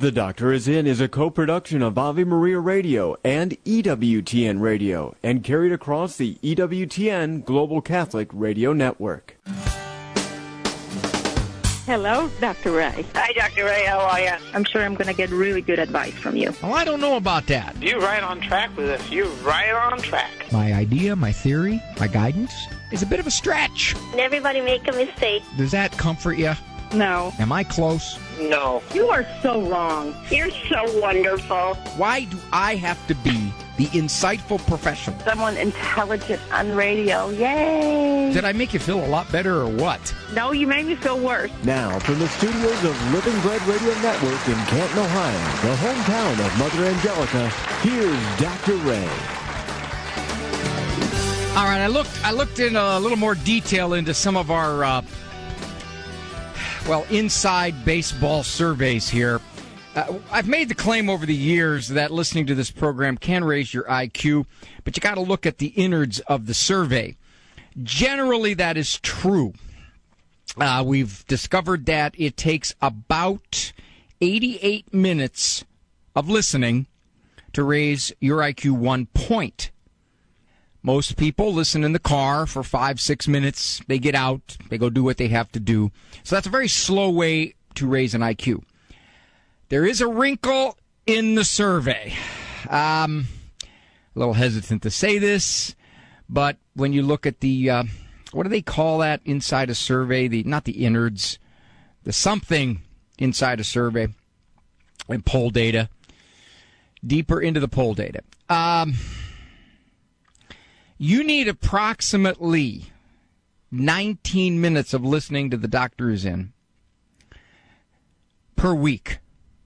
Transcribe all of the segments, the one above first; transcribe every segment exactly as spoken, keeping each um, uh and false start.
The Doctor Is In is a co-production of Ave Maria Radio and E W T N Radio and carried across the E W T N Global Catholic Radio Network. Hello, Doctor Ray. Hi, Doctor Ray. How are you? I'm sure I'm going to get really good advice from you. Well, I don't know about that. You're right on track with us. You're right on track. My idea, my theory, my guidance is a bit of a stretch. Everybody make a mistake. Does that comfort you? No. Am I close? No. You are so wrong. You're so wonderful. Why do I have to be the insightful professional? Someone intelligent on radio. Yay! Did I make you feel a lot better or what? No, you made me feel worse. Now, from the studios of Living Bread Radio Network in Canton, Ohio, the hometown of Mother Angelica, here's Doctor Ray. All right, I looked I looked in a little more detail into some of our, uh, well, inside baseball surveys here. Uh, I've made the claim over the years that listening to this program can raise your I Q, but you got to look at the innards of the survey. Generally, that is true. Uh, we've discovered that it takes about eighty-eight minutes of listening to raise your I Q one point. Most people listen in the car for five, six minutes. They get out. They go do what they have to do. So that's a very slow way to raise an I Q. There is a wrinkle in the survey. Um, a little hesitant to say this, but when you look at the, uh, what do they call that inside a survey? The not the innards, the something inside a survey, and poll data. Deeper into the poll data. Um, you need approximately nineteen minutes of listening to The Doctor Is In per week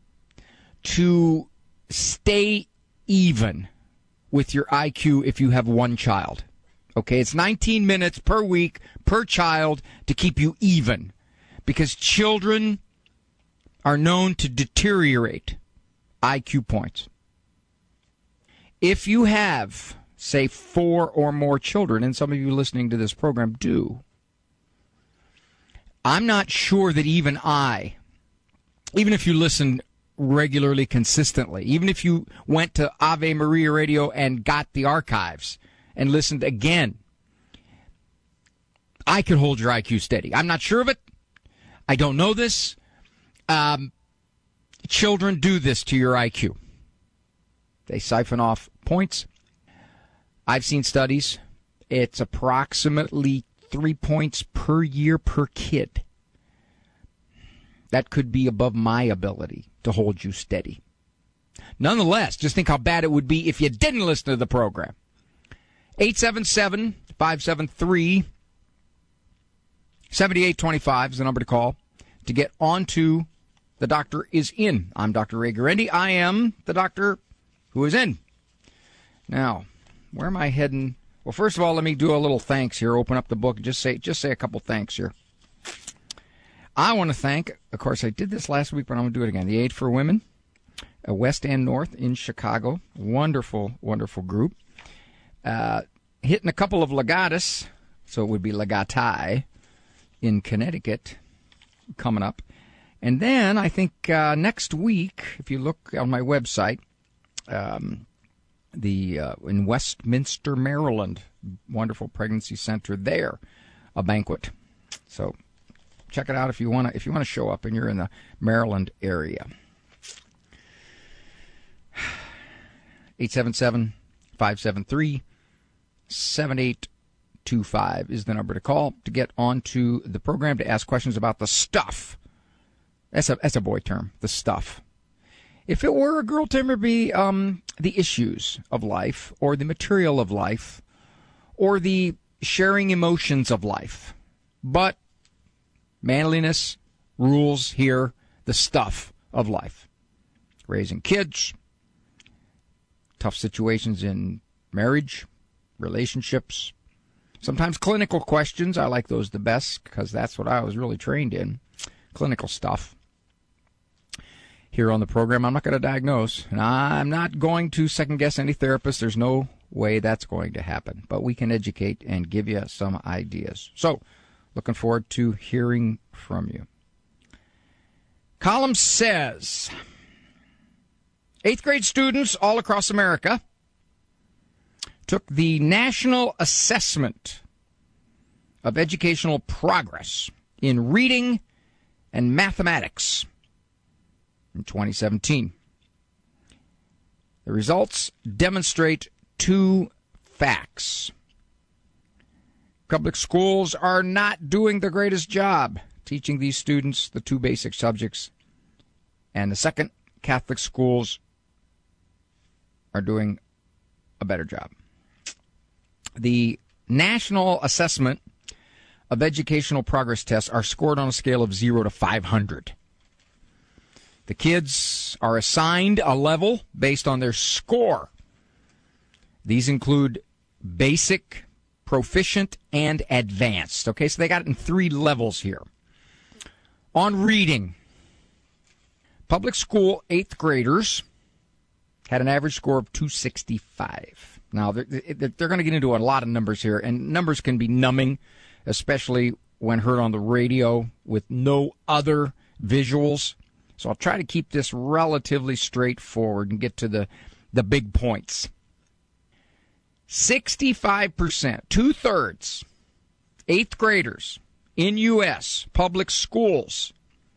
to stay even with your I Q if you have one child. Okay, it's nineteen minutes per week per child to keep you even, because children are known to deteriorate I Q points. If you have, say, four or more children, and some of you listening to this program do, I'm not sure that even I, even if you listen regularly, consistently, even if you went to Ave Maria Radio and got the archives and listened again, I could hold your I Q steady. I'm not sure of it. I don't know this. Um, children do this to your I Q. They siphon off points. I've seen studies. It's approximately three points per year per kid. That could be above my ability to hold you steady. Nonetheless, just think how bad it would be if you didn't listen to the program. eight seven seven, five seven three, seven eight two five is the number to call to get onto The Doctor Is In. I'm Doctor Ray Guarendi. I am the doctor who is in. Now, where am I heading? Well, first of all, let me do a little thanks here. Open up the book and just say, just say a couple thanks here. I want to thank, of course, I did this last week, but I'm going to do it again. The Aid for Women, uh, West End North in Chicago. Wonderful, wonderful group. Uh, hitting a couple of legatus, so it would be legati in Connecticut coming up. And then I think uh, next week, if you look on my website, um, the uh, in Westminster, Maryland, wonderful pregnancy center there, a banquet. So check it out if you want to. If you want to show up and you're in the Maryland area. eight seven seven, five seven three, seven eight two five is the number to call to get onto the program to ask questions about the stuff. That's a that's a boy term, the stuff. If it were a girl term, it would be um, the issues of life, or the material of life, or the sharing emotions of life. But manliness rules here, the stuff of life. Raising kids, tough situations in marriage, relationships, sometimes clinical questions. I like those the best because that's what I was really trained in, clinical stuff. Here on the program, I'm not going to diagnose, and I'm not going to second-guess any therapist. There's no way that's going to happen. But we can educate and give you some ideas. So, looking forward to hearing from you. Column says, Eighth grade students all across America took the National Assessment of Educational Progress in Reading and Mathematics in twenty seventeen. The results demonstrate two facts. Public schools are not doing the greatest job teaching these students the two basic subjects. And the second, Catholic schools are doing a better job. The National Assessment of Educational Progress tests are scored on a scale of zero to five hundred. The kids are assigned a level based on their score. These include basic, proficient, and advanced. Okay, so they got it in three levels here. On reading, public school eighth graders had an average score of two sixty-five. Now, they're, they're going to get into a lot of numbers here, and numbers can be numbing, especially when heard on the radio with no other visuals. So I'll try to keep this relatively straightforward and get to the, the big points. sixty-five percent, two-thirds, eighth graders in U S public schools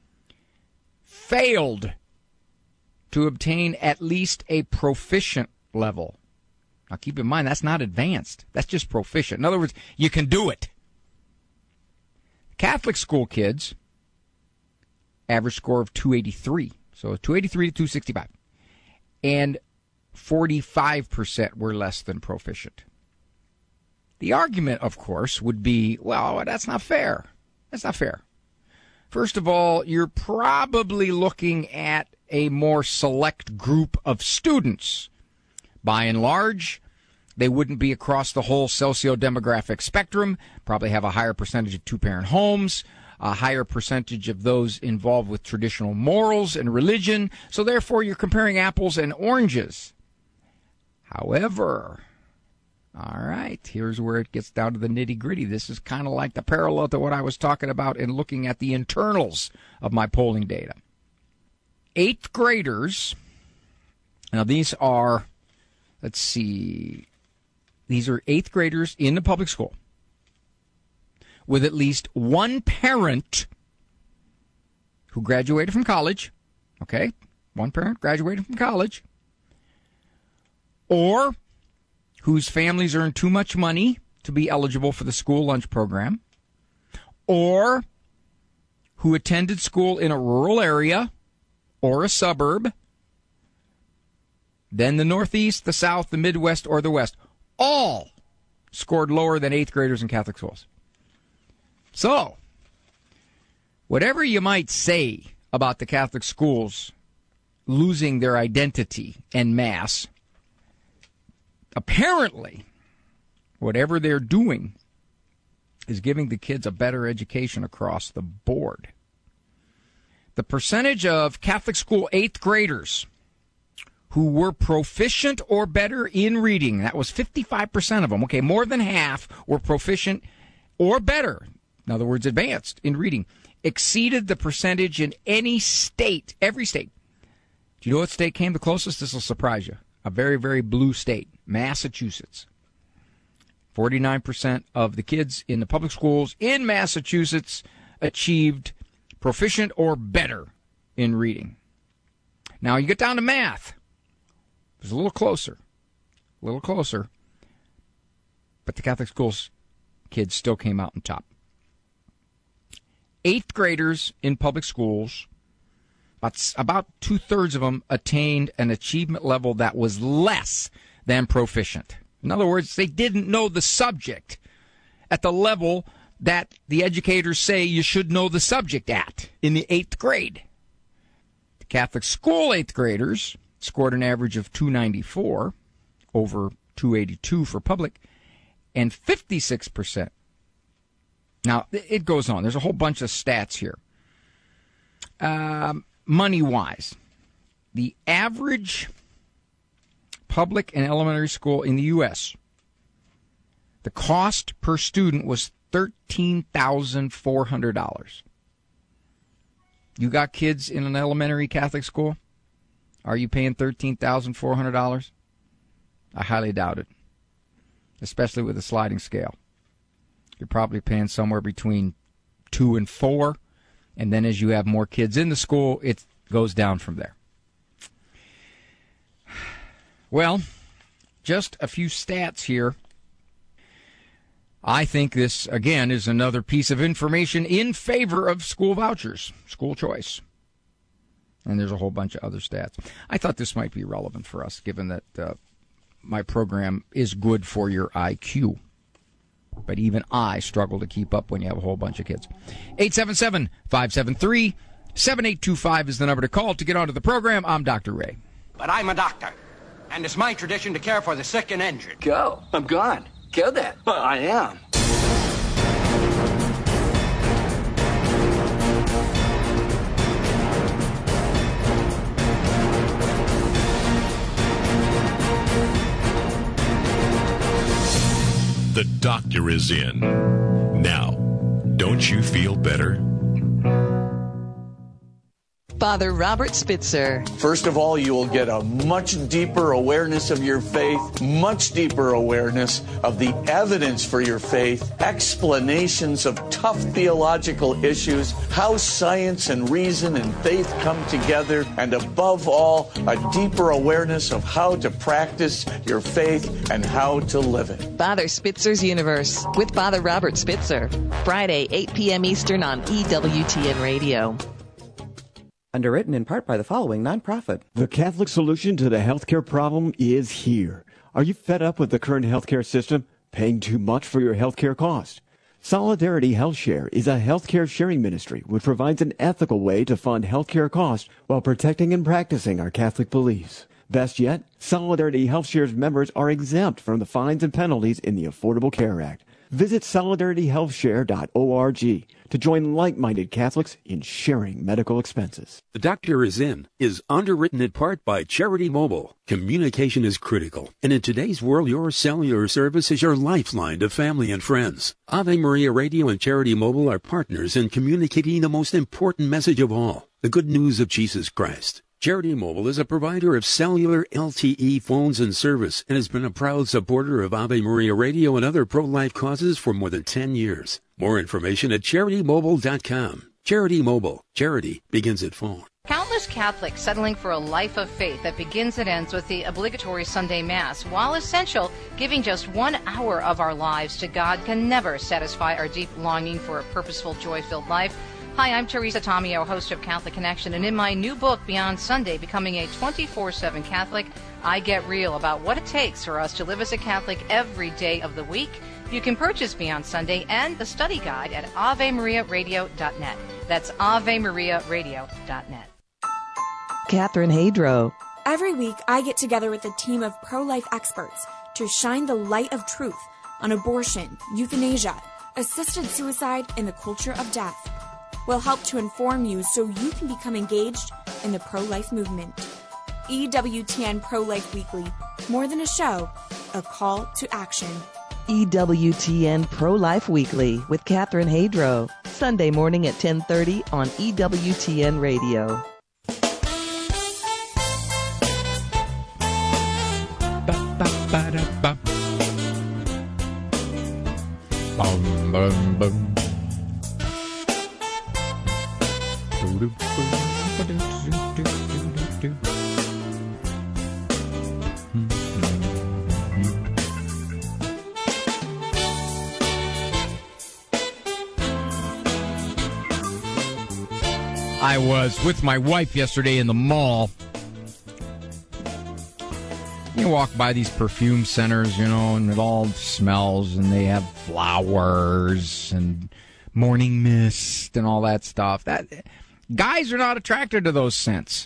failed to obtain at least a proficient level. Now, keep in mind, that's not advanced. That's just proficient. In other words, you can do it. Catholic school kids, average score of two eighty-three. So two eighty-three to two sixty-five. And forty-five percent were less than proficient. The argument, of course, would be, well, that's not fair. That's not fair. First of all, you're probably looking at a more select group of students. By and large, they wouldn't be across the whole socio-demographic spectrum, probably have a higher percentage of two-parent homes, a higher percentage of those involved with traditional morals and religion, so therefore you're comparing apples and oranges. However, all right, here's where it gets down to the nitty-gritty. This is kind of like the parallel to what I was talking about in looking at the internals of my polling data. Eighth graders, now these are, let's see, these are eighth graders in the public school with at least one parent who graduated from college, okay, one parent graduated from college, or whose families earn too much money to be eligible for the school lunch program, or who attended school in a rural area or a suburb, then the Northeast, the South, the Midwest, or the West, all scored lower than eighth graders in Catholic schools. So, whatever you might say about the Catholic schools losing their identity en masse, apparently, whatever they're doing is giving the kids a better education across the board. The percentage of Catholic school eighth graders who were proficient or better in reading, that was fifty-five percent of them. Okay, more than half were proficient or better, in other words, advanced in reading, exceeded the percentage in any state, every state. Do you know what state came the closest? This will surprise you. A very, very blue state, Massachusetts. forty-nine percent of the kids in the public schools in Massachusetts achieved proficient or better in reading. Now, you get down to math. It was a little closer, a little closer, but the Catholic schools kids still came out on top. Eighth graders in public schools, about, about two-thirds of them attained an achievement level that was less than proficient. In other words, they didn't know the subject at the level that the educators say you should know the subject at in the eighth grade. The Catholic school eighth graders scored an average of two ninety-four over two eighty-two for public, and fifty-six percent. Now, it goes on. There's a whole bunch of stats here. Um, money-wise, the average public and elementary school in the U S, the cost per student was thirteen thousand four hundred dollars. You got kids in an elementary Catholic school? Are you paying thirteen thousand four hundred dollars? I highly doubt it, especially with a sliding scale. You're probably paying somewhere between two and four, and then as you have more kids in the school, it goes down from there. Well, just a few stats here. I think this, again, is another piece of information in favor of school vouchers, school choice. And there's a whole bunch of other stats. I thought this might be relevant for us, given that uh, my program is good for your I Q. But even I struggle to keep up when you have a whole bunch of kids. eight seven seven, five seven three, seven eight two five is the number to call to get onto the program. I'm Doctor Ray. But I'm a doctor, and it's my tradition to care for the sick and injured. Go. I'm gone. Go then. Well, I am. The doctor is in. Now, don't you feel better? Father Robert Spitzer. First of all, you will get a much deeper awareness of your faith, much deeper awareness of the evidence for your faith, explanations of tough theological issues, how science and reason and faith come together, and above all, a deeper awareness of how to practice your faith and how to live it. Father Spitzer's Universe with Father Robert Spitzer. Friday, eight p.m. Eastern on E W T N Radio. Underwritten in part by the following nonprofit. The Catholic solution to the healthcare problem is here. Are you fed up with the current healthcare system? Paying too much for your healthcare cost? Solidarity Health Share is a healthcare sharing ministry which provides an ethical way to fund healthcare costs while protecting and practicing our Catholic beliefs. Best yet, Solidarity Health Share's members are exempt from the fines and penalties in the Affordable Care Act. Visit solidarity health share dot org to join like-minded Catholics in sharing medical expenses. The Doctor is In is underwritten in part by Charity Mobile. Communication is critical, and in today's world, your cellular service is your lifeline to family and friends. Ave Maria Radio and Charity Mobile are partners in communicating the most important message of all, the good news of Jesus Christ. Charity Mobile is a provider of cellular L T E phones and service and has been a proud supporter of Ave Maria Radio and other pro-life causes for more than ten years. More information at charity mobile dot com. Charity Mobile. Charity begins at phone. Countless Catholics settling for a life of faith that begins and ends with the obligatory Sunday Mass. While essential, giving just one hour of our lives to God can never satisfy our deep longing for a purposeful, joy-filled life. Hi, I'm Teresa Tomeo, host of Catholic Connection, and in my new book, Beyond Sunday, Becoming a twenty-four seven Catholic, I get real about what it takes for us to live as a Catholic every day of the week. You can purchase Beyond Sunday and the study guide at ave maria radio dot net. That's ave maria radio dot net. Catherine Hadro. Every week, I get together with a team of pro-life experts to shine the light of truth on abortion, euthanasia, assisted suicide, and the culture of death. We'll help to inform you so you can become engaged in the pro-life movement. E W T N Pro-Life Weekly. More than a show, a call to action. E W T N Pro-Life Weekly with Catherine Hadro. Sunday morning at ten thirty on E W T N Radio. Ba-ba-ba-da-ba. Bum, bum, bum. I was with my wife yesterday in the mall. You walk by these perfume centers, you know, and it all smells, and they have flowers and morning mist and all that stuff. That guys are not attracted to those scents.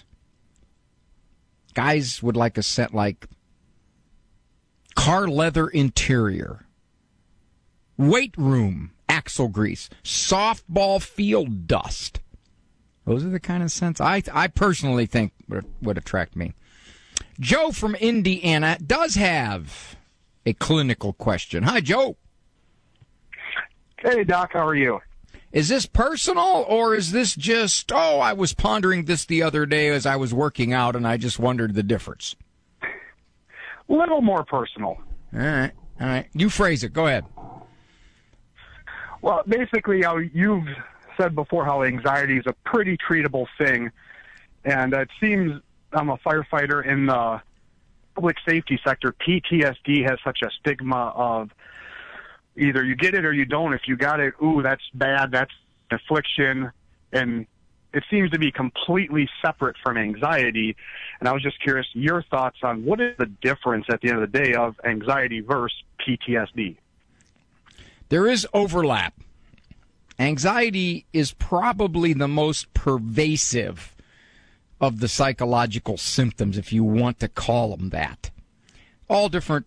Guys would like a scent like car leather interior, weight room axle grease, softball field dust. Those are the kind of scents I I personally think would, would attract me. Joe from Indiana does have a clinical question. Hi, Joe. Hey, Doc. How are you? Is this personal, or is this just, oh, I was pondering this the other day as I was working out, and I just wondered the difference? A little more personal. All right, all right. You phrase it. Go ahead. Well, basically, how you've said before how anxiety is a pretty treatable thing, and it seems I'm a firefighter in the public safety sector. P T S D has such a stigma of either you get it or you don't. If you got it, ooh, that's bad, that's affliction, and it seems to be completely separate from anxiety. And I was just curious, your thoughts on what is the difference at the end of the day of anxiety versus P T S D? There is overlap. Anxiety is probably the most pervasive of the psychological symptoms, if you want to call them that. All different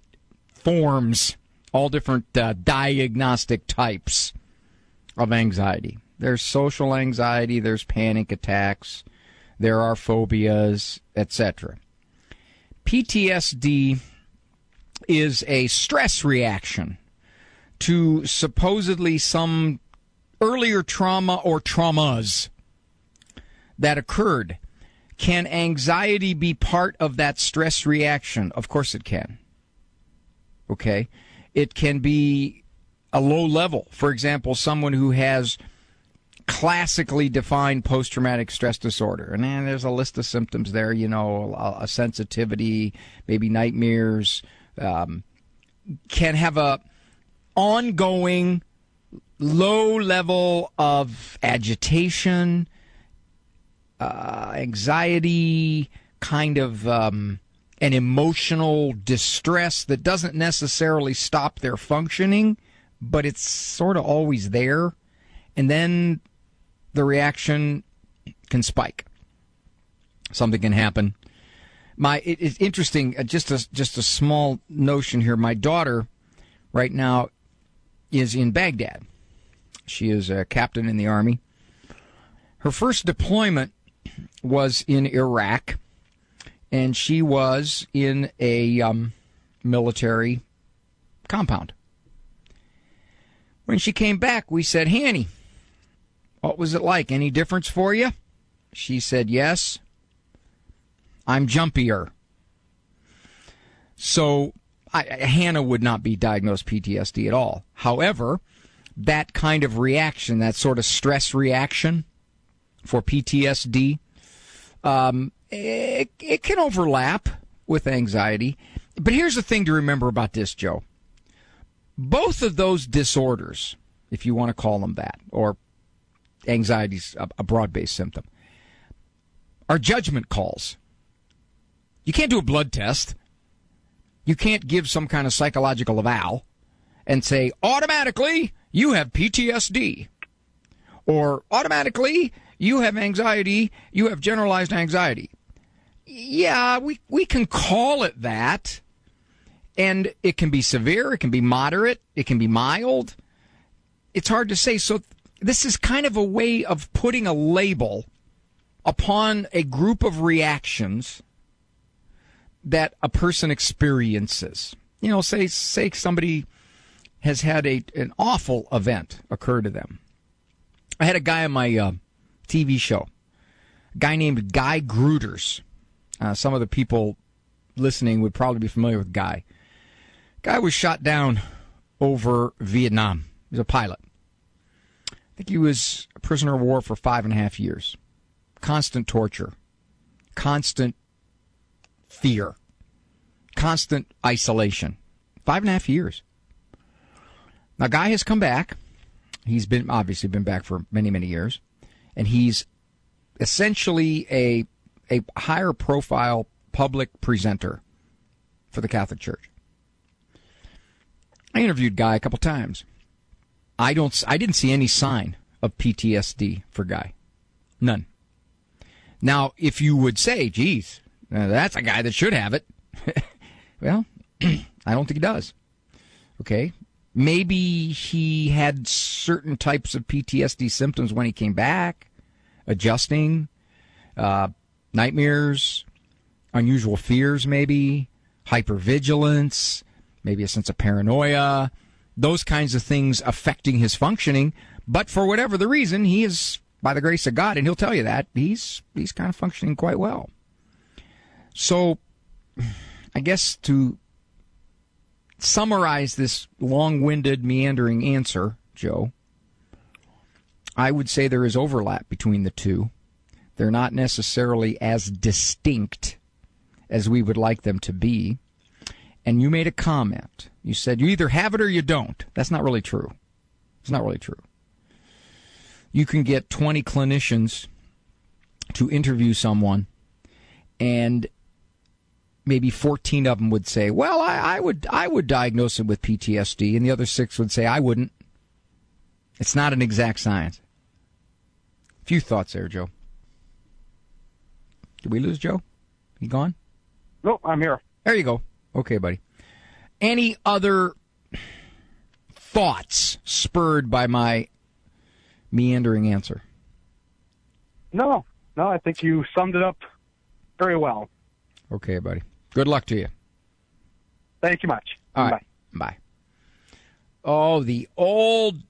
forms, all different uh, diagnostic types of anxiety. There's social anxiety, there's panic attacks, there are phobias, et cetera. P T S D is a stress reaction to supposedly some earlier trauma or traumas that occurred. Can anxiety be part of that stress reaction? Of course it can. Okay? It can be a low level. For example, someone who has classically defined post-traumatic stress disorder. And then there's a list of symptoms there, you know, a, a sensitivity, maybe nightmares, um, can have a ongoing low level of agitation, uh, anxiety, kind of um, an emotional distress that doesn't necessarily stop their functioning, but it's sort of always there. And then the reaction can spike. Something can happen. My it, it's interesting. Uh, just a just a small notion here. My daughter, right now, is in Baghdad. She is a captain in the Army. Her first deployment was in Iraq, and she was in a um, military compound. When she came back, we said, Hanny, what was it like? Any difference for you? She said, yes. I'm jumpier. So I, Hannah would not be diagnosed P T S D at all. However, that kind of reaction, that sort of stress reaction for P T S D, um, it, it can overlap with anxiety. But here's the thing to remember about this, Joe. Both of those disorders, if you want to call them that, or anxiety's a, a broad-based symptom, are judgment calls. You can't do a blood test. You can't give some kind of psychological eval and say, automatically, you have P T S D. Or automatically, you have anxiety, you have generalized anxiety. Yeah, we, we can call it that. And it can be severe, it can be moderate, it can be mild. It's hard to say. So this is kind of a way of putting a label upon a group of reactions that a person experiences. You know, say say somebody has had a an awful event occur to them. I had a guy on my uh, T V show, a guy named Guy Gruters. Uh, some of the people listening would probably be familiar with Guy. Guy was shot down over Vietnam. He was a pilot. I think he was a prisoner of war for five and a half years. Constant torture. Constant fear. Constant isolation. Five and a half years. Now, Guy has come back. He's been obviously been back for many, many years. And he's essentially a, a higher profile public presenter for the Catholic Church. I interviewed Guy a couple times. I don't. I didn't see any sign of P T S D for Guy. None. Now, if you would say, geez, uh, that's a guy that should have it. Well, I don't think he does. Okay? Maybe he had certain types of P T S D symptoms when he came back, adjusting, uh, nightmares, unusual fears maybe, hypervigilance, maybe a sense of paranoia, those kinds of things affecting his functioning. But for whatever the reason, he is, by the grace of God, and he'll tell you that, he's he's kind of functioning quite well. So, I guess to summarize this long-winded, meandering answer, Joe, I would say there is overlap between the two. They're not necessarily as distinct as we would like them to be. And you made a comment. You said you either have it or you don't. That's not really true. It's not really true. You can get twenty clinicians to interview someone, and maybe fourteen of them would say, well, I, I would I would diagnose him with P T S D, and the other six would say, I wouldn't. It's not an exact science. A few thoughts there, Joe. Did we lose Joe? He gone? No, I'm here. There you go. Okay, buddy. Any other thoughts spurred by my meandering answer? No, no, I think you summed it up very well. Okay, buddy. Good luck to you. Thank you much. All Bye. right. Bye. Oh, the old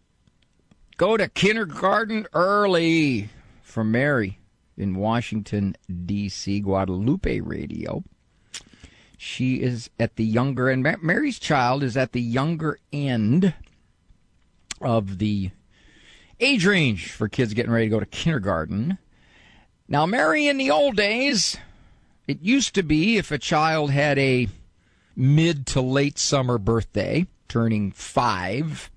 go to kindergarten early from Mary in Washington, D C, Guadalupe Radio. She is at the younger end. Mary's child is at the younger end of the age range for kids getting ready to go to kindergarten. Now, Mary, in the old days, it used to be if a child had a mid to late summer birthday, turning five,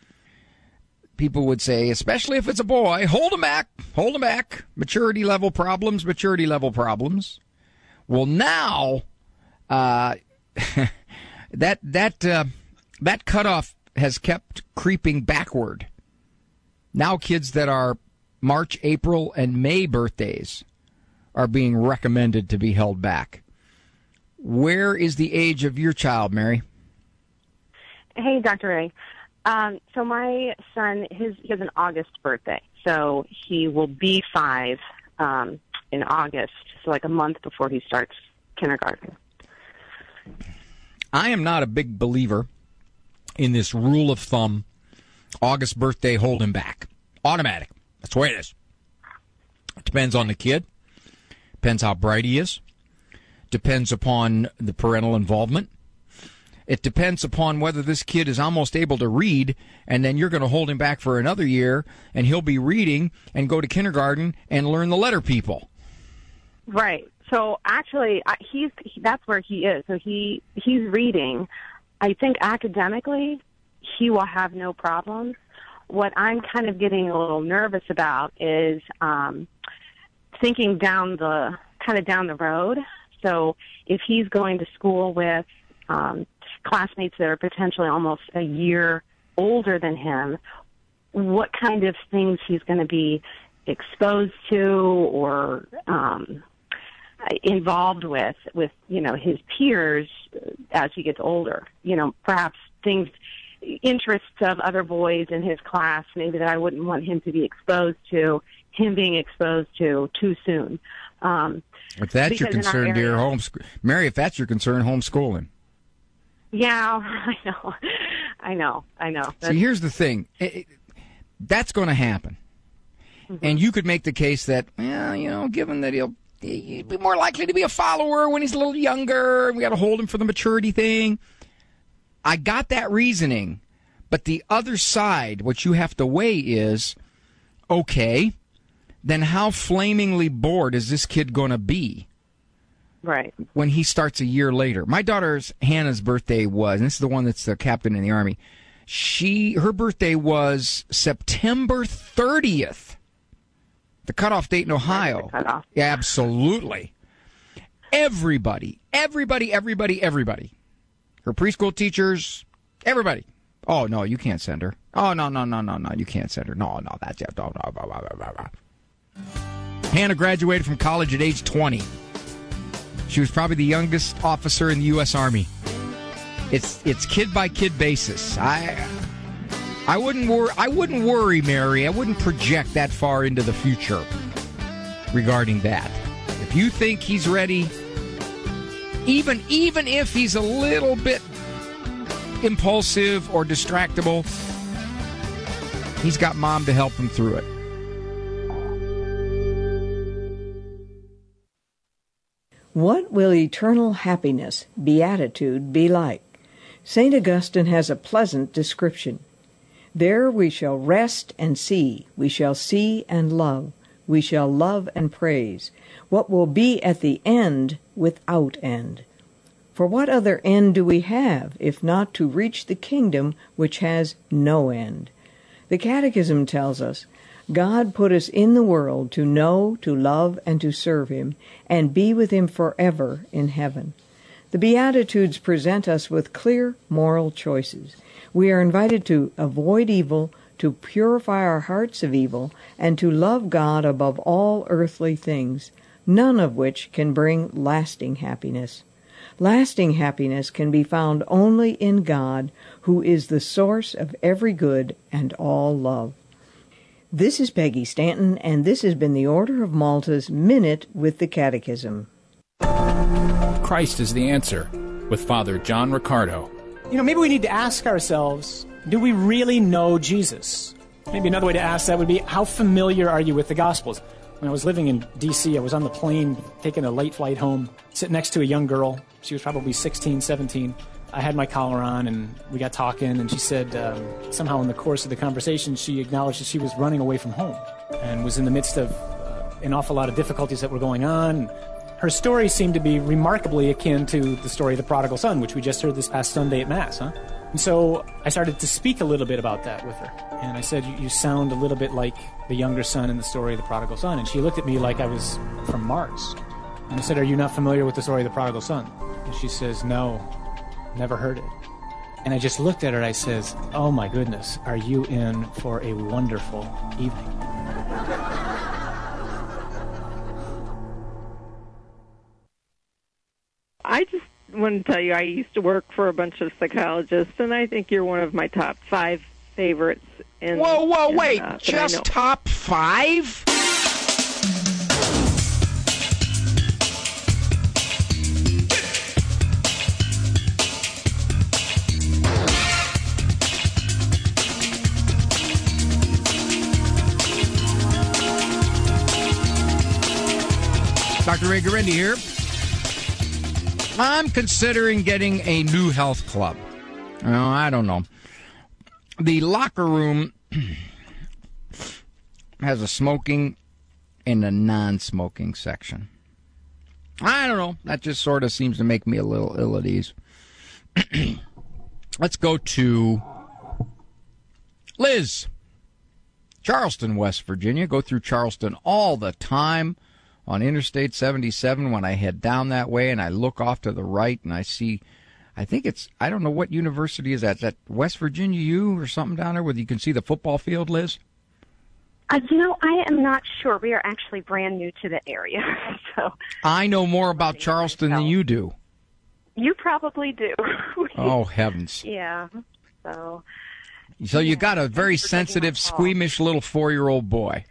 people would say, especially if it's a boy, hold him back, hold him back. Maturity level problems, maturity level problems. Well, now, uh, that that uh, that cutoff has kept creeping backward. Now kids that are March, April, and May birthdays are being recommended to be held back. Where is the age of your child, Mary? Hey, Doctor Ray. Um, so my son, his he has an August birthday, so he will be five um, in August, so like a month before he starts kindergarten. I am not a big believer in this rule of thumb, August birthday, hold him back. Automatic. That's the way it is. It depends on the kid. Depends how bright he is. Depends upon the parental involvement. It depends upon whether this kid is almost able to read, and then you're going to hold him back for another year, and he'll be reading and go to kindergarten and learn the letter people. Right. So actually, I- he's he, that's where he is. So he he's reading. I think academically, he will have no problems. What I'm kind of getting a little nervous about is um, thinking down the kind of down the road. So if he's going to school with um, classmates that are potentially almost a year older than him, what kind of things he's going to be exposed to or um, involved with, with, you know, his peers as he gets older. You know, perhaps things, interests of other boys in his class, maybe that I wouldn't want him to be exposed to, him being exposed to too soon. Um, if that's your concern, dear, homeschool, Mary, if that's your concern, homeschooling. Yeah, I know. I know. I know. That's, See, here's the thing. It, it, that's going to happen. Mm-hmm. And you could make the case that, well, you know, given that he'll, he'll be more likely to be a follower when he's a little younger, we got to hold him for the maturity thing. I got that reasoning. But the other side, what you have to weigh is, okay, then how flamingly bored is this kid going to be? Right. When he starts a year later. My daughter's Hannah's birthday was, and this is the one that's the captain in the Army. She her birthday was September thirtieth. The cutoff date in Ohio. Cutoff. Yeah, absolutely. Everybody, everybody, everybody, everybody. Her preschool teachers, everybody. Oh, no, you can't send her. Oh, no, no, no, no, no, you can't send her. No, no, that's it. No, no, blah, blah, blah, blah. Hannah graduated from college at age twenty. She was probably the youngest officer in the U S Army. It's it's kid by kid basis. I I wouldn't worry. I wouldn't worry, Mary. I wouldn't project that far into the future regarding that. If you think he's ready, even even if he's a little bit impulsive or distractible, he's got Mom to help him through it. What will eternal happiness, beatitude, be like? Saint Augustine has a pleasant description. There we shall rest and see, we shall see and love, we shall love and praise, what will be at the end without end. For what other end do we have, if not to reach the kingdom which has no end? The Catechism tells us, God put us in the world to know, to love, and to serve Him, and be with Him forever in heaven. The Beatitudes present us with clear moral choices. We are invited to avoid evil, to purify our hearts of evil, and to love God above all earthly things, none of which can bring lasting happiness. Lasting happiness can be found only in God, who is the source of every good and all love. This is Peggy Stanton, and this has been the Order of Malta's Minute with the Catechism. Christ is the answer, with Father John Riccardo. You know, maybe we need to ask ourselves, do we really know Jesus? Maybe another way to ask that would be, how familiar are you with the Gospels? When I was living in D C, I was on the plane, taking a late flight home, sitting next to a young girl. She was probably sixteen, seventeen. I had my collar on, and we got talking, and she said um, somehow in the course of the conversation, she acknowledged that she was running away from home and was in the midst of uh, an awful lot of difficulties that were going on. Her story seemed to be remarkably akin to the story of the prodigal son, which we just heard this past Sunday at Mass, huh? And so I started to speak a little bit about that with her. And I said, you, you sound a little bit like the younger son in the story of the prodigal son. And she looked at me like I was from Mars. And I said, are you not familiar with the story of the prodigal son? And she says, no. Never heard it. And I just looked at her and I says, oh my goodness, are you in for a wonderful evening? I just want to tell you I used to work for a bunch of psychologists, and I think you're one of my top five favorites. In, whoa, whoa, in, wait, uh, just top five? Doctor Ray Guarendi here. I'm considering getting a new health club. Well, I don't know. The locker room has a smoking and a non-smoking section. I don't know. That just sort of seems to make me a little ill at ease. Let's go to Liz. Charleston, West Virginia. Go through Charleston all the time on Interstate seventy-seven when I head down that way, and I look off to the right and I see, I think it's, I don't know what university is that. Is that West Virginia U or something down there where you can see the football field, Liz? Uh, you know, I am not sure. We are actually brand new to the area. so I know more about Charleston than you do. You probably do. Oh, heavens. Yeah. So, so you got a very sensitive, squeamish little four-year-old boy.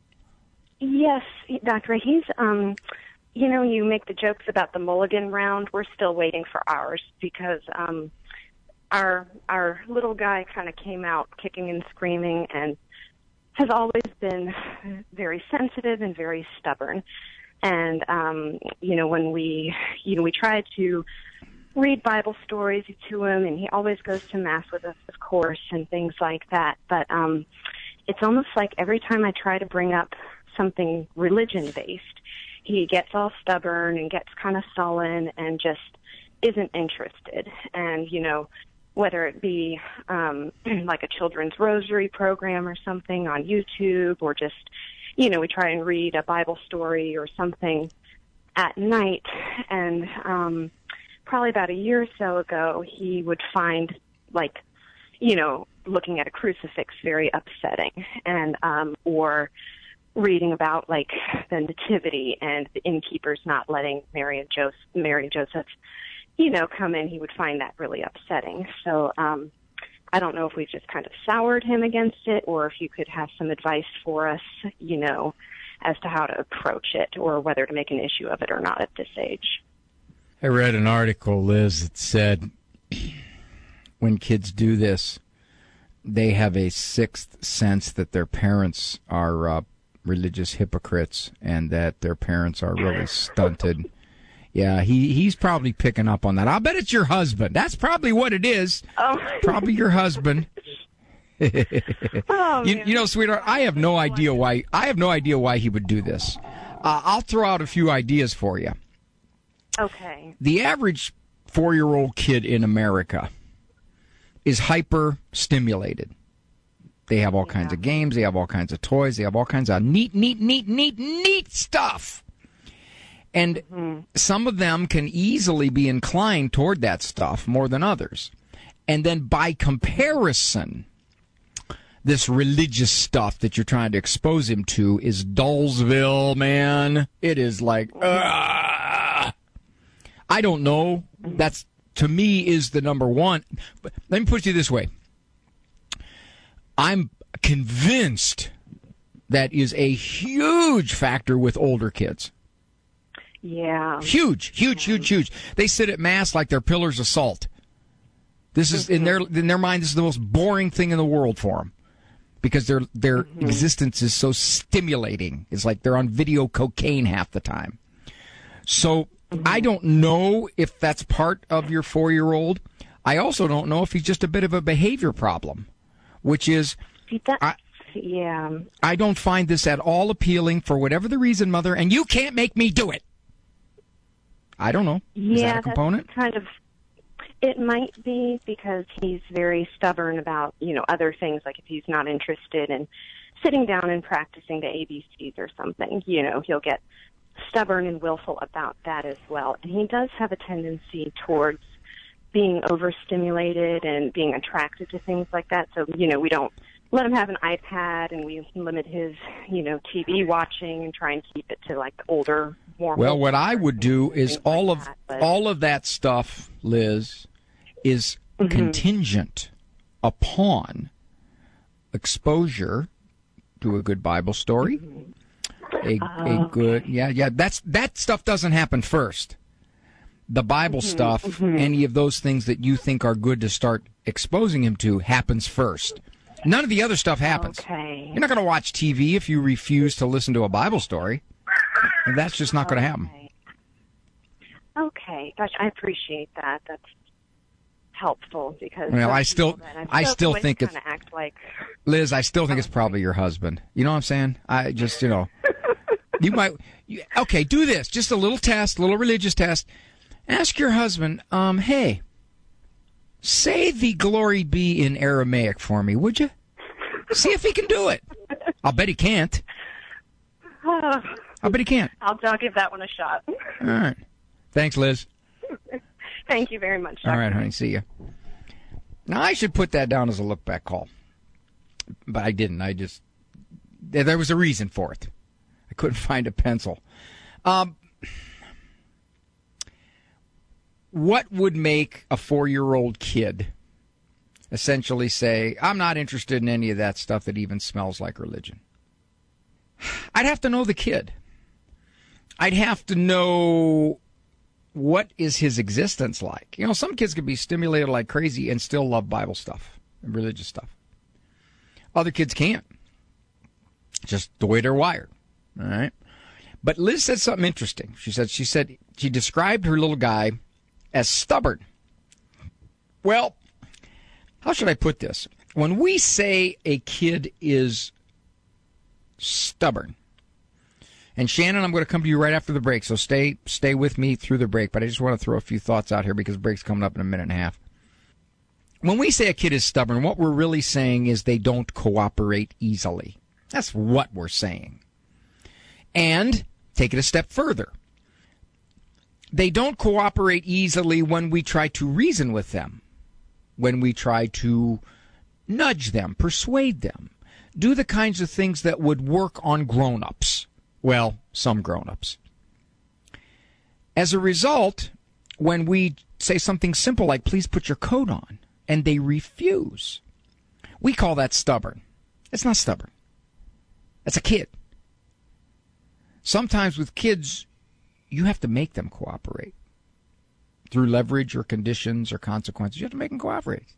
Yes, Doctor Ray. He's, um, you know, you make the jokes about the mulligan round. We're still waiting for ours because um, our our little guy kind of came out kicking and screaming and has always been very sensitive and very stubborn. And, um, you know, when we, you know, we try to read Bible stories to him, and he always goes to Mass with us, of course, and things like that. But um, it's almost like every time I try to bring up something religion-based, he gets all stubborn and gets kind of sullen and just isn't interested. And, you know, whether it be um, like a children's rosary program or something on YouTube, or just, you know, we try and read a Bible story or something at night. And um, probably about a year or so ago, he would find, like, you know, looking at a crucifix very upsetting, and um, or reading about, like, the Nativity and the innkeepers not letting Mary and Joseph, Mary and Joseph, you know, come in. He would find that really upsetting. So um, I don't know if we've just kind of soured him against it, or if you could have some advice for us, you know, as to how to approach it, or whether to make an issue of it or not at this age. I read an article, Liz, that said when kids do this, they have a sixth sense that their parents are uh, religious hypocrites and that their parents are really stunted. Yeah, he, he's probably picking up on that. I'll bet it's your husband. That's probably what it is. Oh. Probably your husband. Oh, you, you know, sweetheart, I have no idea why. I have no idea why he would do this. Uh, I'll throw out a few ideas for you. Okay. The average four-year-old kid in America is hyper-stimulated. They have all kinds of games. They have all kinds of toys. They have all kinds of neat, neat, neat, neat, neat stuff. And mm-hmm. some of them can easily be inclined toward that stuff more than others. And then by comparison, this religious stuff that you're trying to expose him to is Dullsville, man. It is like, uh, I don't know. That's, to me, is the number one. But let me put it to you this way. I'm convinced that is a huge factor with older kids. Yeah. Huge, huge, huge, huge. They sit at Mass like they're pillars of salt. This is, mm-hmm. in their in their mind, this is the most boring thing in the world for them. Because their their mm-hmm. existence is so stimulating. It's like they're on video cocaine half the time. So mm-hmm. I don't know if that's part of your four-year-old. I also don't know if he's just a bit of a behavior problem, which is, I, yeah. I don't find this at all appealing for whatever the reason, Mother, and you can't make me do it. I don't know. Yeah, is that a component? That's kind of. It might be because he's very stubborn about, you know, other things, like if he's not interested in sitting down and practicing the A B Cs or something, you know, he'll get stubborn and willful about that as well. And he does have a tendency towards being overstimulated and being attracted to things like that. So, you know, we don't let him have an iPad and we limit his, you know, T V watching and try and keep it to like the older, more. Well, what I would do is all like of that, but... all of that stuff, Liz, is mm-hmm. contingent upon exposure to a good Bible story, mm-hmm. a uh, a good yeah yeah that's that stuff doesn't happen first. The Bible mm-hmm. stuff, mm-hmm. any of those things that you think are good to start exposing him to, happens first. None of the other stuff happens. Okay. You're not going to watch T V if you refuse to listen to a Bible story. And that's just not going to happen. Okay, gosh, I appreciate that. That's helpful because well, I still, I still think it's act like Liz. I still think it's probably your husband. You know what I'm saying? I just, you know, you might. You, okay, do this. Just a little test, a little religious test. Ask your husband. Um, hey, say the glory be in Aramaic for me, would you? See if he can do it. I'll bet he can't. Uh, I bet he can't. I'll, I'll give that one a shot. All right. Thanks, Liz. Thank you very much, Doctor All right, honey. See you. Now, I should put that down as a look-back call. But I didn't. I just... There was a reason for it. I couldn't find a pencil. Um, what would make a four-year-old kid essentially say, I'm not interested in any of that stuff that even smells like religion? I'd have to know the kid. I'd have to know what is his existence like. You know, some kids can be stimulated like crazy and still love Bible stuff and religious stuff. Other kids can't. Just the way they're wired. All right. But Liz said something interesting. She said, she said, she described her little guy as stubborn. Well, how should I put this? When we say a kid is stubborn, and Shannon, I'm going to come to you right after the break, so stay stay with me through the break, but I just want to throw a few thoughts out here because the break's coming up in a minute and a half. When we say a kid is stubborn, what we're really saying is they don't cooperate easily. That's what we're saying. And take it a step further. They don't cooperate easily when we try to reason with them, when we try to nudge them, persuade them, do the kinds of things that would work on grown-ups. Well, some grown-ups. As a result, when we say something simple like, please put your coat on, and they refuse, we call that stubborn. It's not stubborn. That's a kid. Sometimes with kids, you have to make them cooperate. Through leverage or conditions or consequences, you have to make them cooperate.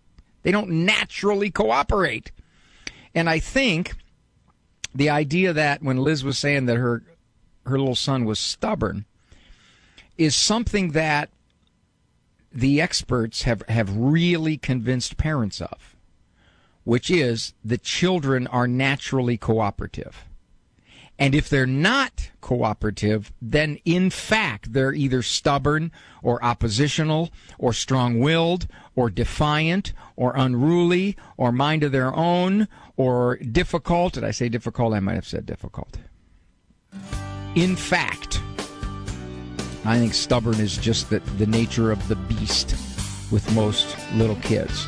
They don't naturally cooperate. And I think the idea that when Liz was saying that her her little son was stubborn is something that the experts have, have really convinced parents of, which is that children are naturally cooperative. And if they're not cooperative, then in fact they're either stubborn or oppositional or strong-willed or defiant or unruly or mind of their own or difficult. Did I say difficult? I might have said difficult. In fact, I think stubborn is just the, the nature of the beast with most little kids.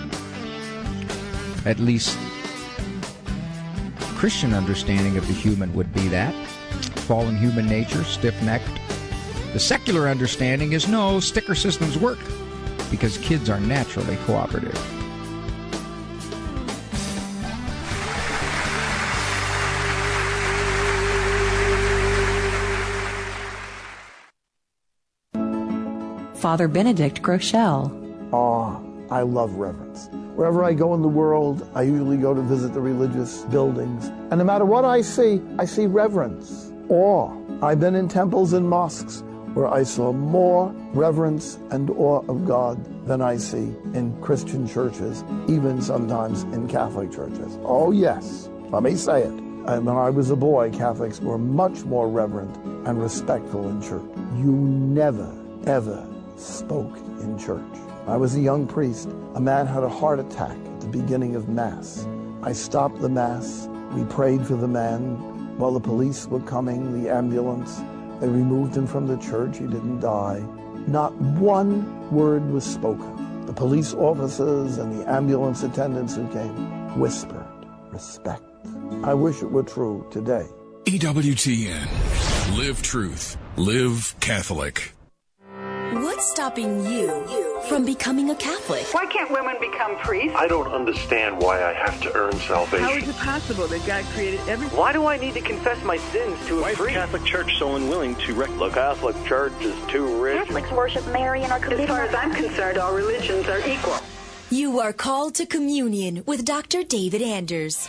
At least Christian understanding of the human would be that. Fallen human nature, stiff-necked. The secular understanding is no, sticker systems work because kids are naturally cooperative. Father Benedict Groeschel. Awe. I love reverence. Wherever I go in the world, I usually go to visit the religious buildings. And no matter what I see, I see reverence, awe. I've been in temples and mosques where I saw more reverence and awe of God than I see in Christian churches, even sometimes in Catholic churches. Oh yes, let me say it. And when I was a boy, Catholics were much more reverent and respectful in church. You never, ever spoke in church. I was a young priest. A man had a heart attack at the beginning of Mass. I stopped the Mass. We prayed for the man while the police were coming, the ambulance. They removed him from the church. He didn't die. Not one word was spoken. The police officers and the ambulance attendants who came whispered, respect. I wish it were true today. E W T N. Live truth. Live Catholic. What's stopping you from becoming a Catholic? Why can't women become priests? I don't understand why I have to earn salvation. How is it possible that God created everything? Why do I need to confess my sins to a Why priest? Why is the Catholic Church so unwilling to rec- The Catholic Church is too rich. Catholics worship Mary and are As far as I'm concerned, all religions are equal. You are called to communion with Doctor David Anders.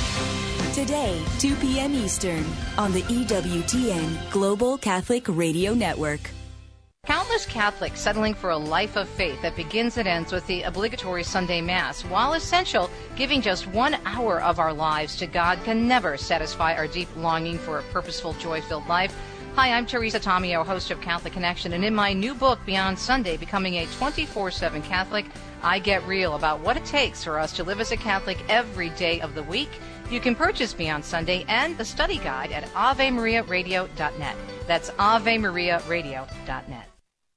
Today, two p.m. Eastern, on the E W T N Global Catholic Radio Network. Countless Catholics settling for a life of faith that begins and ends with the obligatory Sunday Mass. While essential, giving just one hour of our lives to God can never satisfy our deep longing for a purposeful, joy-filled life. Hi, I'm Teresa Tomeo, host of Catholic Connection, and in my new book, Beyond Sunday, Becoming a twenty-four seven Catholic, I get real about what it takes for us to live as a Catholic every day of the week. You can purchase Beyond Sunday and the study guide at Ave Maria Radio dot net. That's Ave Maria Radio dot net.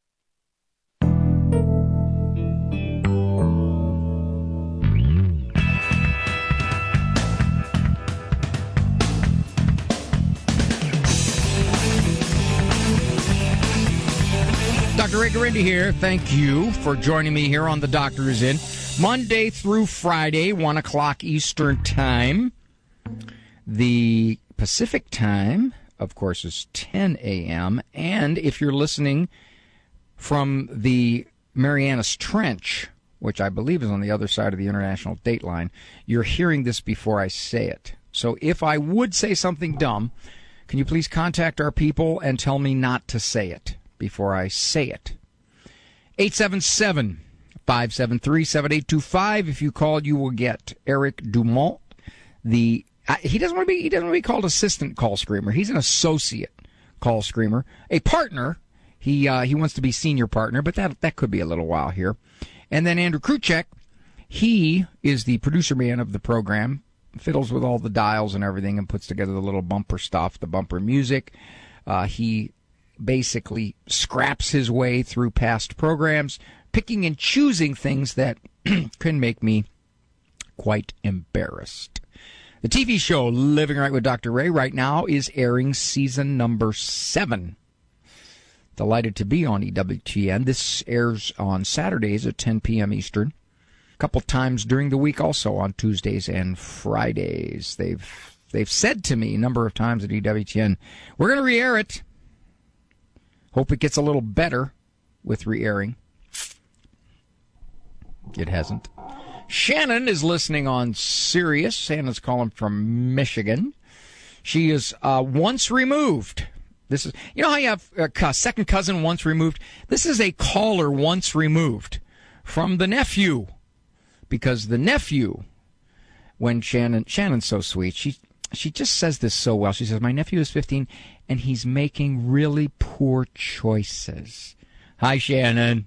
Doctor Ray Garindi here. Thank you for joining me here on The Doctor Is In. Monday through Friday, one o'clock Eastern Time. The Pacific Time, of course, is ten a.m. And if you're listening from the Marianas Trench, which I believe is on the other side of the international date line, you're hearing this before I say it. So if I would say something dumb, can you please contact our people and tell me not to say it before I say it? eight seven seven, five seven three, seven eight two five. If you call, you will get Eric Dumont. The uh, he doesn't want to be he doesn't want to be called assistant call screamer. He's an associate call screamer, a partner. He uh, he wants to be senior partner, but that that could be a little while here. And then Andrew Kruchek, he is the producer man of the program, fiddles with all the dials and everything, and puts together the little bumper stuff, the bumper music. Uh, he basically scraps his way through past programs, picking and choosing things that can make me quite embarrassed. The T V show Living Right with Doctor Ray right now is airing season number seven. Delighted to be on E W T N. This airs on Saturdays at ten p.m. Eastern. A couple times during the week also on Tuesdays and Fridays. They've they've said to me a number of times at E W T N, we're going to re-air it. Hope it gets a little better with re-airing. It hasn't. Shannon is listening on Sirius. Shannon's calling from Michigan. She is uh, once removed. This is, you know how you have a second cousin once removed? This is a caller once removed from the nephew. Because the nephew, when Shannon, Shannon's so sweet, she she just says this so well. She says, my nephew is fifteen, and he's making really poor choices. Hi, Shannon.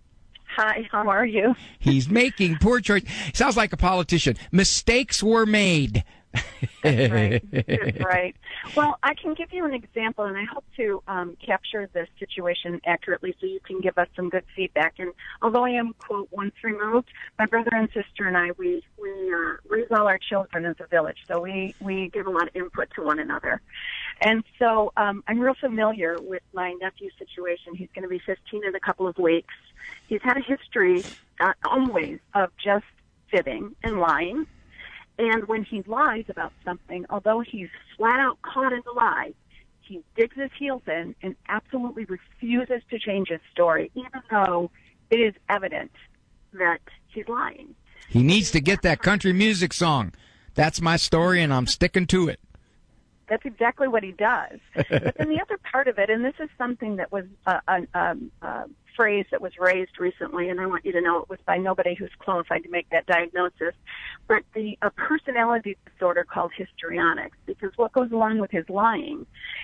Hi, how are you? He's making poor choices. Sounds like a politician. Mistakes were made. That's right. That's right. Well, I can give you an example, and I hope to um, capture the situation accurately so you can give us some good feedback. And although I am, quote, once removed, my brother and sister and I, we, we uh, raise all our children as a village, so we, we give a lot of input to one another. And so um, I'm real familiar with my nephew's situation. He's going to be fifteen in a couple of weeks. He's had a history, uh, always, of just fibbing and lying. And when he lies about something, although he's flat out caught in the lie, he digs his heels in and absolutely refuses to change his story, even though it is evident that he's lying. He needs to get that country music song. That's my story, and I'm sticking to it. That's exactly what he does. But then the other part of it, and this is something that was a, a, a, a phrase that was raised recently, and I want you to know it was by nobody who's qualified to make that diagnosis, but the a personality disorder called histrionics, because what goes along with his lying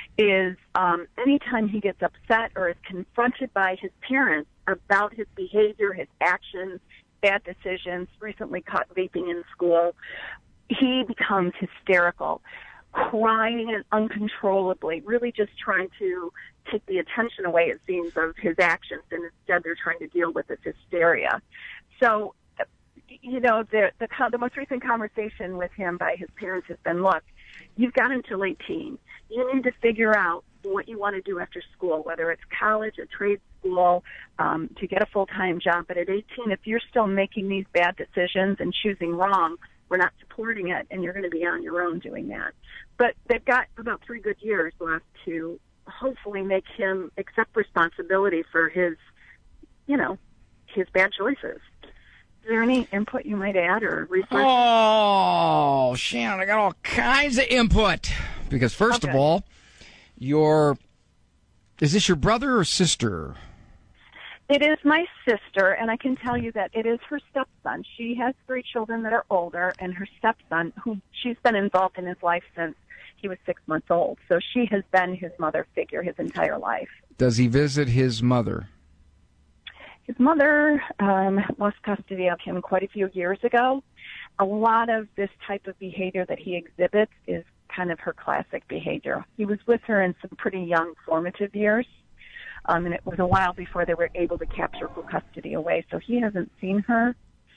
is um, anytime he gets upset or is confronted by his parents about his behavior, his actions, bad decisions, recently caught vaping in school, he becomes hysterical, crying uncontrollably, really just trying to take the attention away, it seems, of his actions, and instead they're trying to deal with this hysteria. So, you know, the, the, the most recent conversation with him by his parents has been, look, you've got until eighteen. You need to figure out what you want to do after school, whether it's college, a trade school, um, to get a full-time job. But at eighteen, if you're still making these bad decisions and choosing wrong, we're not supporting it, and you're going to be on your own doing that. But they've got about three good years left to hopefully make him accept responsibility for his, you know, his bad choices. Is there any input you might add or research? Oh, Shannon, I got all kinds of input. Because first okay. of all, your, is this your brother or sister? It is my sister, and I can tell you that it is her stepson. She has three children that are older, and her stepson, who she's been involved in his life since he was six months old. So she has been his mother figure his entire life. Does he visit his mother? His mother um, lost custody of him quite a few years ago. A lot of this type of behavior that he exhibits is kind of her classic behavior. He was with her in some pretty young formative years. Um, and it was a while before they were able to capture full custody away. So he hasn't seen her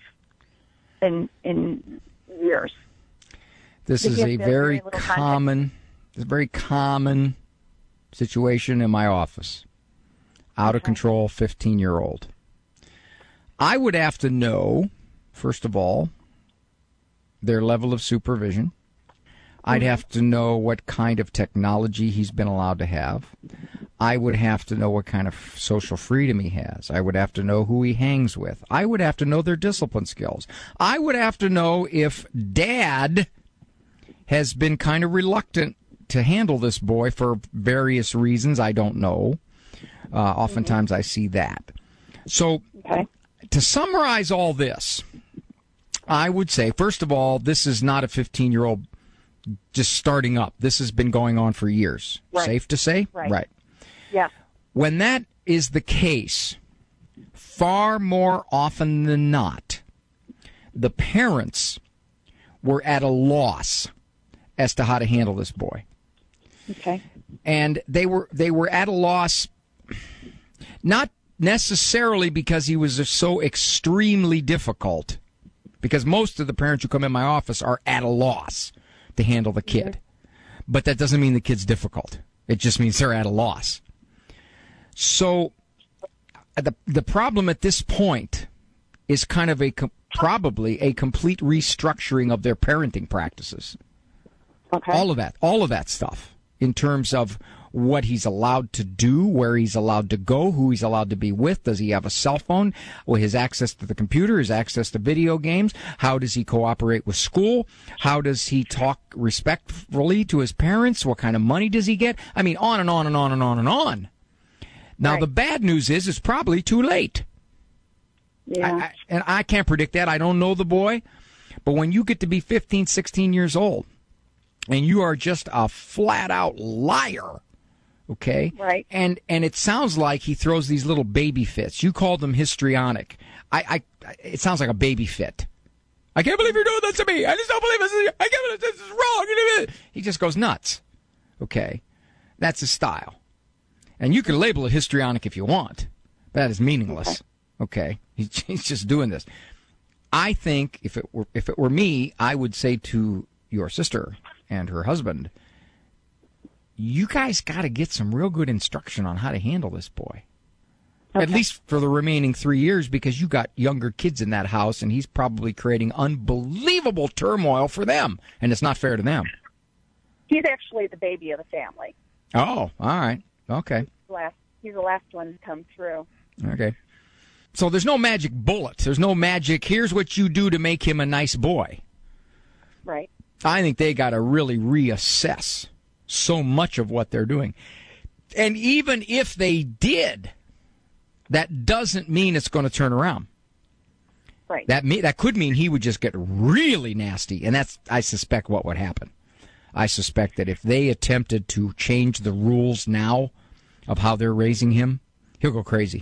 in in years. This is a very common, a very common situation in my office. Out of control fifteen-year-old. I would have to know, first of all, their level of supervision. I'd have to know what kind of technology he's been allowed to have. I would have to know what kind of social freedom he has. I would have to know who he hangs with. I would have to know their discipline skills. I would have to know if Dad has been kind of reluctant to handle this boy for various reasons. I don't know. Uh, oftentimes I see that. So okay. to summarize all this, I would say, first of all, this is not a fifteen-year-old just starting up. This has been going on for years. Right. Safe to say? Right. Right. Yeah. When that is the case, far more often than not, the parents were at a loss as to how to handle this boy. Okay. And they were they were at a loss, not necessarily because he was so extremely difficult, because most of the parents who come in my office are at a loss to handle the kid. Mm-hmm. But that doesn't mean the kid's difficult. It just means they're at a loss. So the the problem at this point is kind of a probably a complete restructuring of their parenting practices. Okay. All of that, all of that stuff in terms of what he's allowed to do, where he's allowed to go, who he's allowed to be with. Does he have a cell phone? Well, his access to the computer, his access to video games. How does he cooperate with school? How does he talk respectfully to his parents? What kind of money does he get? I mean, on and on and on and on and on. Now, right. The bad news is it's probably too late. Yeah. I, I, and I can't predict that. I don't know the boy. But when you get to be fifteen, sixteen years old, and you are just a flat-out liar, okay? Right. And and it sounds like he throws these little baby fits. You called them histrionic. I, I it sounds like a baby fit. I can't believe you're doing this to me. I just don't believe this. Is, I can't believe this is wrong. He just goes nuts. Okay, that's his style. And you can label it histrionic if you want. That is meaningless. Okay, he's, he's just doing this. I think if it were if it were me, I would say to your sister and her husband, you guys got to get some real good instruction on how to handle this boy. Okay. At least for the remaining three years, because you got younger kids in that house, and he's probably creating unbelievable turmoil for them, and it's not fair to them. He's actually the baby of the family. Oh, all right. Okay. He's the last, he's the last one to come through. Okay. So there's no magic bullet. There's no magic, here's what you do to make him a nice boy. Right. I think they got to really reassess so much of what they're doing. And even if they did, that doesn't mean it's going to turn around. Right. That me- that could mean he would just get really nasty, and that's, I suspect, what would happen. I suspect that if they attempted to change the rules now of how they're raising him, he'll go crazy.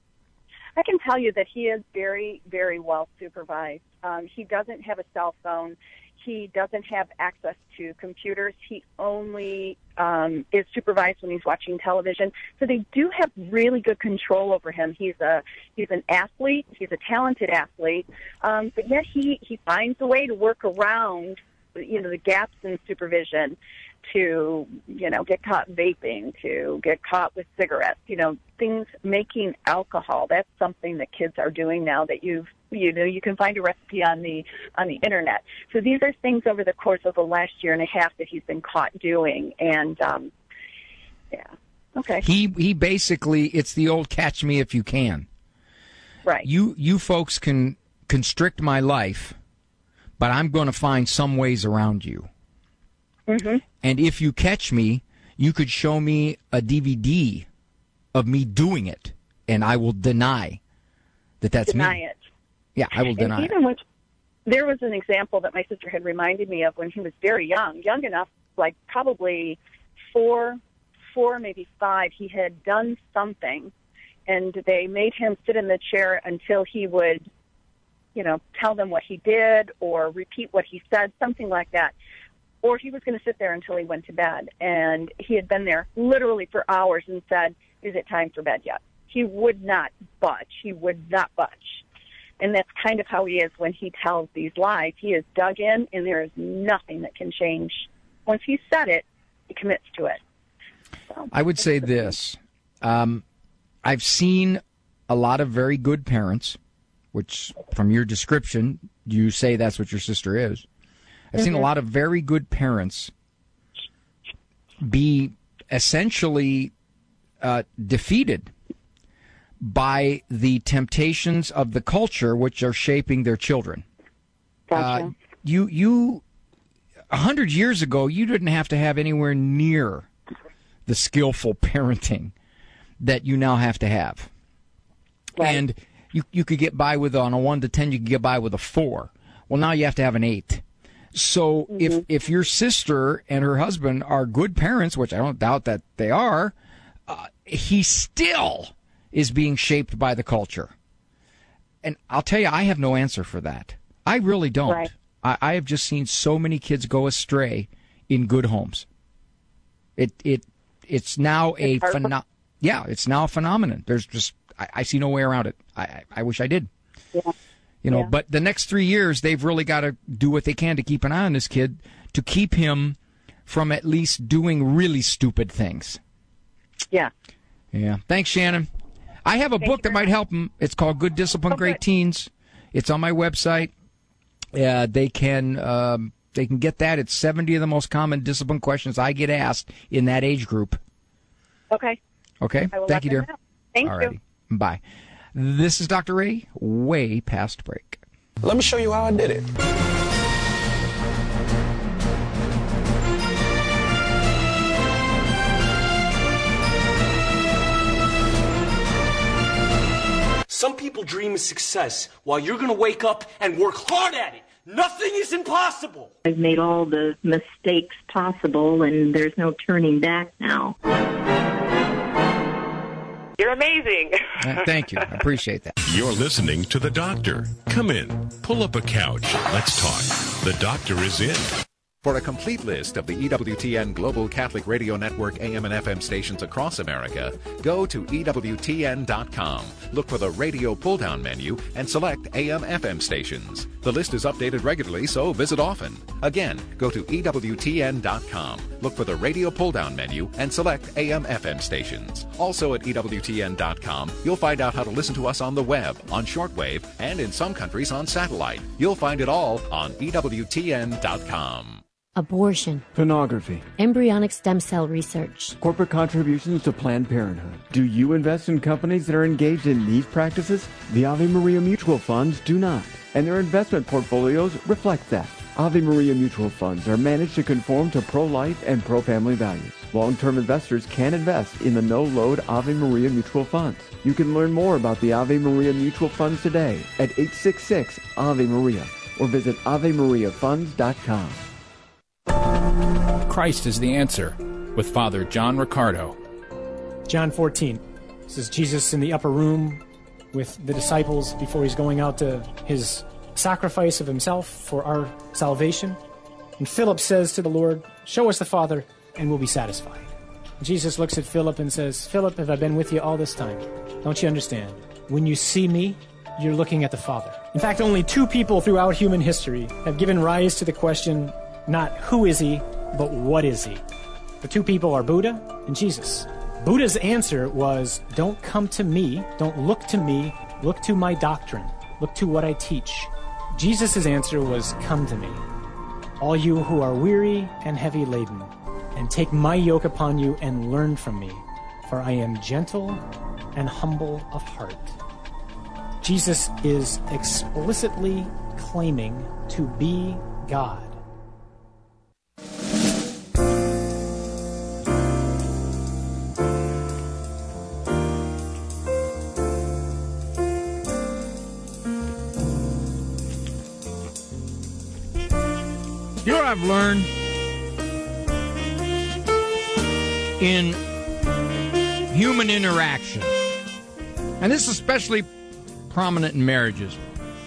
I can tell you that he is very, very well supervised. Um, he doesn't have a cell phone. He doesn't have access to computers. He only um, is supervised when he's watching television. So they do have really good control over him. He's a he's an athlete. He's a talented athlete. Um, but yet he, he finds a way to work around, you know, the gaps in supervision, to, you know, get caught vaping, to get caught with cigarettes, you know, things, making alcohol. That's something that kids are doing now that you've, you know, you can find a recipe on the, on the internet. So these are things over the course of the last year and a half that he's been caught doing. And, um, yeah. Okay. He, he basically, it's the old catch me if you can. Right. You, you folks can constrict my life, but I'm going to find some ways around you. Mm-hmm. And if you catch me, you could show me a D V D of me doing it, and I will deny that that's deny me. it. Yeah, I will and deny even it. When, there was an example that my sister had reminded me of when he was very young, young enough, like probably four, four, maybe five. He had done something, and they made him sit in the chair until he would, you know, tell them what he did or repeat what he said, something like that. Or he was going to sit there until he went to bed. And he had been there literally for hours and said, is it time for bed yet? He would not budge. He would not budge. And that's kind of how he is when he tells these lies. He is dug in, and there is nothing that can change. Once he's said it, he commits to it. So, I would say this. Um, I've seen a lot of very good parents, which from your description, you say that's what your sister is. I've seen a lot of very good parents be essentially uh, defeated by the temptations of the culture which are shaping their children. Gotcha. Uh, you, you, a hundred years ago, you didn't have to have anywhere near the skillful parenting that you now have to have. Right. And you, you could get by with, on a one to ten, you could get by with a four. Well, now you have to have an eight. So mm-hmm. if if your sister and her husband are good parents, which I don't doubt that they are, uh, he still is being shaped by the culture. And I'll tell you, I have no answer for that. I really don't. Right. I, I have just seen so many kids go astray in good homes. It it it's now a pheno- yeah, it's now a phenomenon. There's just I, I see no way around it. I I, I wish I did. Yeah. You know, yeah. But the next three years, they've really got to do what they can to keep an eye on this kid, to keep him from at least doing really stupid things. Yeah. Yeah. Thanks, Shannon. I have a Thank book that might help him. It's called Good Discipline, oh, Great good. Teens. It's on my website. Uh, they can um, they can get that. It's seventy of the most common discipline questions I get asked in that age group. Okay. Okay. I will Thank let you, them dear. know. Thank Alrighty. you. Bye. This is Doctor Ray, way past break. Let me show you how I did it. Some people dream of success while you're going to wake up and work hard at it. Nothing is impossible. I've made all the mistakes possible, and there's no turning back now. You're amazing. Uh, thank you. I appreciate that. You're listening to The Doctor. Come in, pull up a couch, let's talk. The Doctor is in. For a complete list of the E W T N Global Catholic Radio Network A M and F M stations across America, go to E W T N dot com. Look for the radio pull-down menu and select A M F M stations. The list is updated regularly, so visit often. Again, go to E W T N dot com. Look for the radio pull-down menu and select A M F M stations. Also at E W T N dot com, you'll find out how to listen to us on the web, on shortwave, and in some countries on satellite. You'll find it all on E W T N dot com. Abortion, Pornography, embryonic stem cell research, corporate contributions to Planned Parenthood. Do you invest in companies that are engaged in these practices? The Ave Maria Mutual Funds do not, and their investment portfolios reflect that. Ave Maria Mutual Funds are managed to conform to pro-life and pro-family values. Long-term investors can invest in the no-load Ave Maria Mutual Funds. You can learn more about the Ave Maria Mutual Funds today at eight six six Ave Maria or visit ave maria funds dot com. Christ is the answer, with Father John Riccardo. John fourteen. This is Jesus in the upper room with the disciples before he's going out to his sacrifice of himself for our salvation. And Philip says to the Lord, "Show us the Father, and we'll be satisfied." Jesus looks at Philip and says, "Philip, have I been with you all this time? Don't you understand? When you see me, you're looking at the Father." In fact, only two people throughout human history have given rise to the question, not who is he, but what is he? The two people are Buddha and Jesus. Buddha's answer was, don't come to me, don't look to me, look to my doctrine, look to what I teach. Jesus' answer was, come to me, all you who are weary and heavy laden, and take my yoke upon you and learn from me, for I am gentle and humble of heart. Jesus is explicitly claiming to be God. You know what I've learned in human interaction, and this is especially prominent in marriages.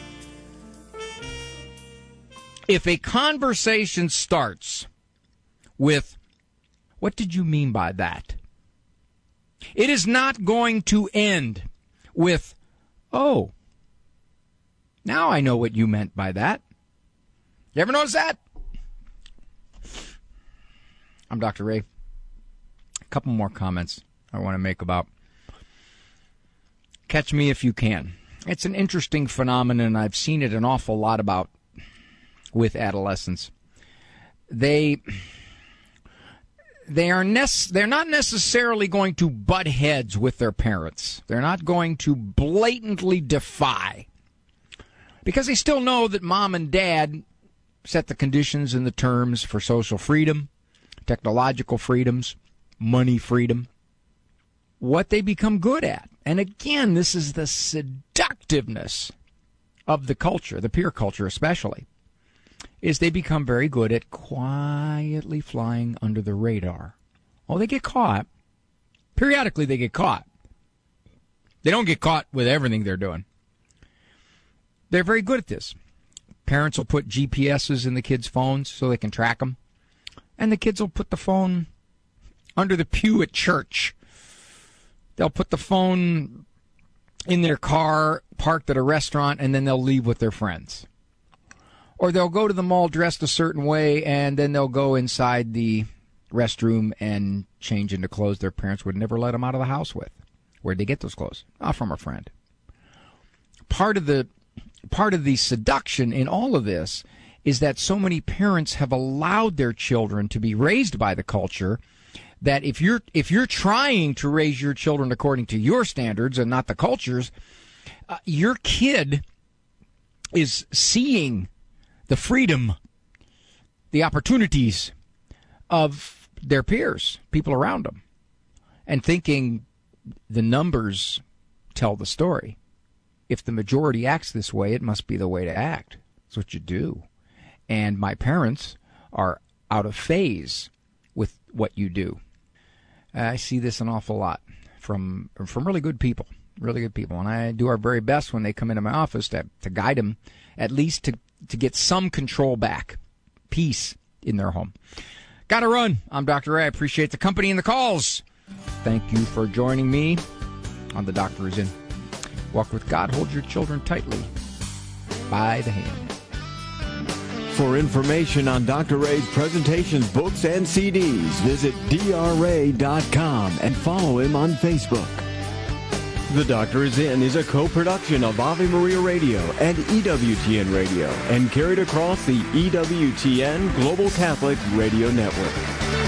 If a conversation starts with, "What did you mean by that?" it is not going to end with, "Oh, now I know what you meant by that." You ever notice that? I'm Doctor Ray. A couple more comments I want to make about Catch Me If You Can. It's an interesting phenomenon. I've seen it an awful lot about with adolescents. They they are nec- they're not necessarily going to butt heads with their parents. They're not going to blatantly defy, because they still know that mom and dad set the conditions and the terms for social freedom, technological freedoms, money freedom. What they become good at, and again, this is the seductiveness of the culture, the peer culture especially, is they become very good at quietly flying under the radar. Oh, they get caught. Periodically they get caught. They don't get caught with everything they're doing. They're very good at this. Parents will put G P S's in the kids' phones so they can track them. And the kids will put the phone under the pew at church. They'll put the phone in their car, parked at a restaurant, and then they'll leave with their friends. Or they'll go to the mall dressed a certain way, and then they'll go inside the restroom and change into clothes their parents would never let them out of the house with. Where'd they get those clothes? Ah, from a friend. Part of the part of the seduction in all of this is that so many parents have allowed their children to be raised by the culture that if you're if you're trying to raise your children according to your standards and not the culture's, uh, your kid is seeing the freedom, the opportunities of their peers, people around them, and thinking the numbers tell the story. If the majority acts this way, it must be the way to act. That's what you do. And my parents are out of phase with what you do. I see this an awful lot from from really good people, really good people. And I do our very best when they come into my office to, to guide them, at least to, to get some control back, peace in their home. Got to run. I'm Doctor Ray. I appreciate the company and the calls. Thank you for joining me on The Doctor Is In. Walk with God. Hold your children tightly by the hand. For information on Doctor Ray's presentations, books, and C Ds, visit D R ray dot com and follow him on Facebook. The Doctor Is In is a co-production of Ave Maria Radio and E W T N Radio and carried across the E W T N Global Catholic Radio Network.